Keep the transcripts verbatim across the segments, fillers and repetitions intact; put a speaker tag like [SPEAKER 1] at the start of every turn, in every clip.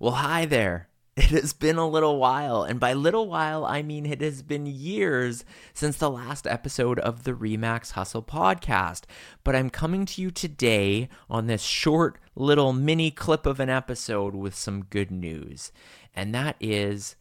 [SPEAKER 1] Well, hi there. It has been a little while, and by little while, I mean it has been years since the last episode of the Remax Hustle podcast. But I'm coming to you today on this short little mini clip of an episode with some good news. And that is,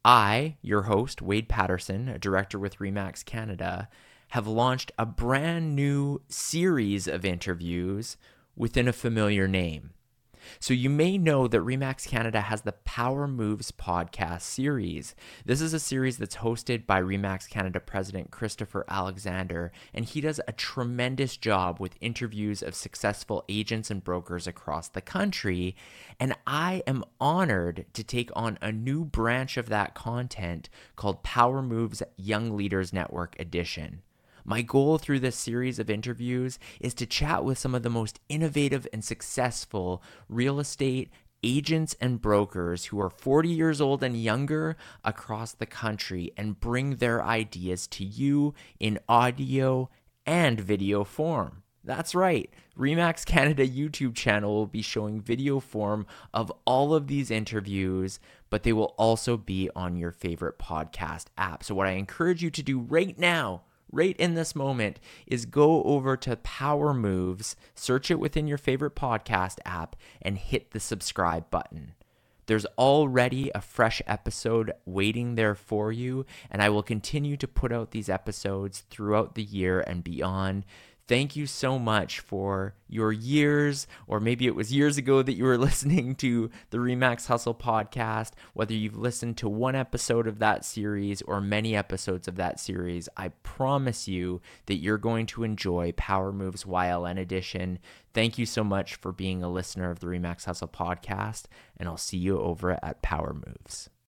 [SPEAKER 1] I, your host, Wade Patterson, a director with Remax Canada, have launched a brand new series of interviews within a familiar name. So you may know that Remax Canada has the Power Moves podcast series. This is a series that's hosted by Remax Canada President Christopher Alexander, and he does a tremendous job with interviews of successful agents and brokers across the country. And I am honored to take on a new branch of that content called Power Moves Young Leaders Network Edition. My goal through this series of interviews is to chat with some of the most innovative and successful real estate agents and brokers who are forty years old and younger across the country and bring their ideas to you in audio and video form. That's right. Remax Canada YouTube channel will be showing video form of all of these interviews, but they will also be on your favorite podcast app. So what I encourage you to do right now, right in this moment, is go over to Power Moves, search it within your favorite podcast app, and hit the subscribe button. There's already a fresh episode waiting there for you, and I will continue to put out these episodes throughout the year and beyond. Thank you so much for your years, or maybe it was years ago that you were listening to the Remax Hustle podcast. Whether you've listened to one episode of that series or many episodes of that series, I promise you that you're going to enjoy Power Moves Y L N edition. Thank you so much for being a listener of the Remax Hustle podcast, and I'll see you over at Power Moves.